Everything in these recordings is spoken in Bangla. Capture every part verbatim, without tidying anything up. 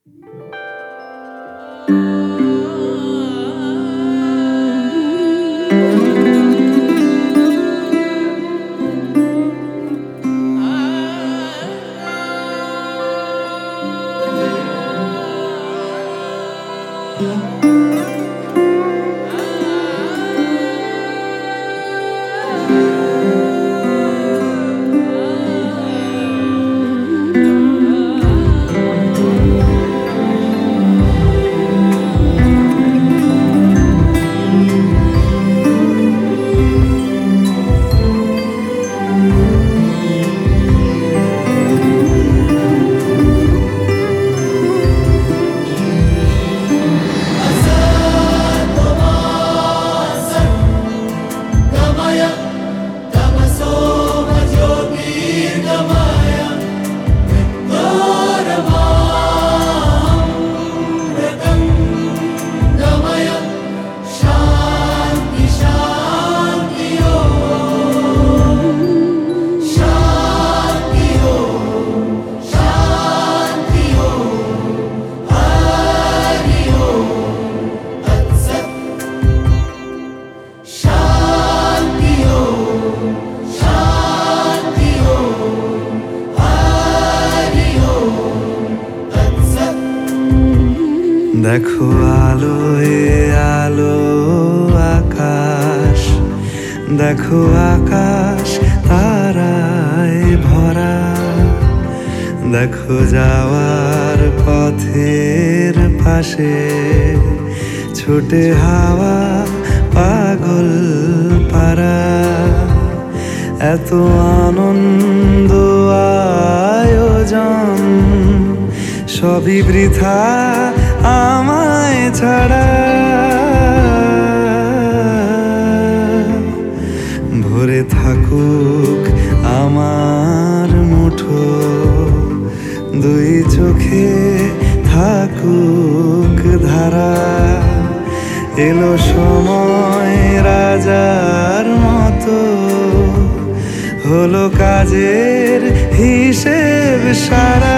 দেখো আলোয় আলো আকাশ, দেখো আকাশ তারায় ভরা, দেখো যাওয়ার পথের পাশে ছুটে হাওয়া পাগল পারা। এত আনন্দ আয়োজন সবই বৃথা আমায় ছাড়া। ভরে থাকুক আমার মুঠো, দুই চোখে থাকুক ধারা। এলো সময় রাজার মতো, হলো কাজের হিসেব সারা।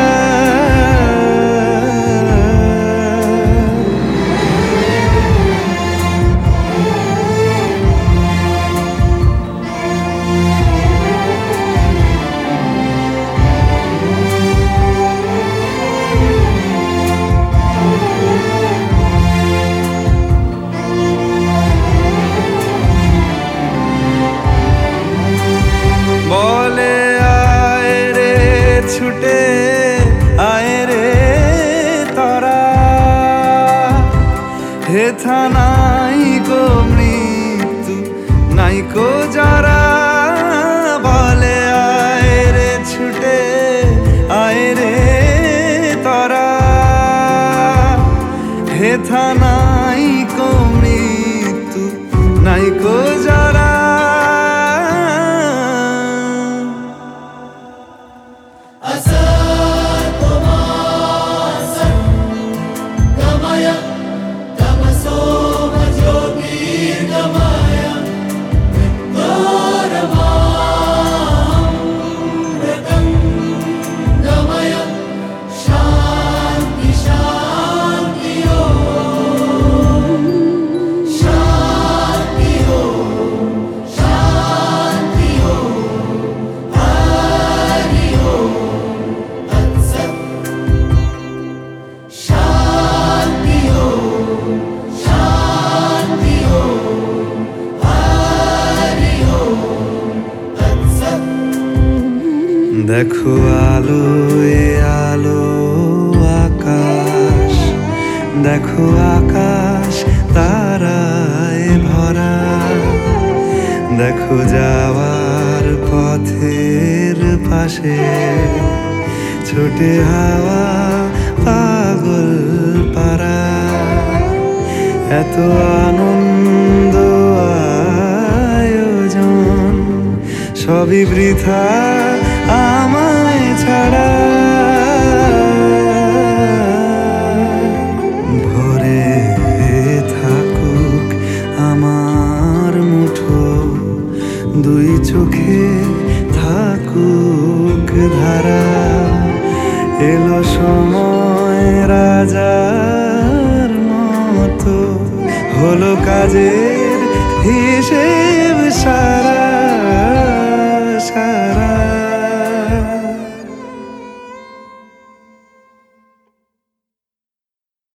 বলে আয় রে ছুটে আয় রে তারা, হেথা নাই গো মৃত্যু নাই কো যারা। বলে আয় রে ছুটে আয় রে তারা, হেথা নাই কো মৃত্যু নাই কো যারা। দেখো আলোয় আলো আকাশ, দেখো আকাশ তারায় ভরা, দেখো যাওয়ার পথের পাশে ছোটে হাওয়া পাগল পারা। এত আনন্দ আয়োজন সবই বৃথা আমায় ছাড়া। ভরে থাকুক আমার মুঠো, দুই চোখে থাকুক ধারা। এলো সময় রাজ হলো কাজের হিসেব সারা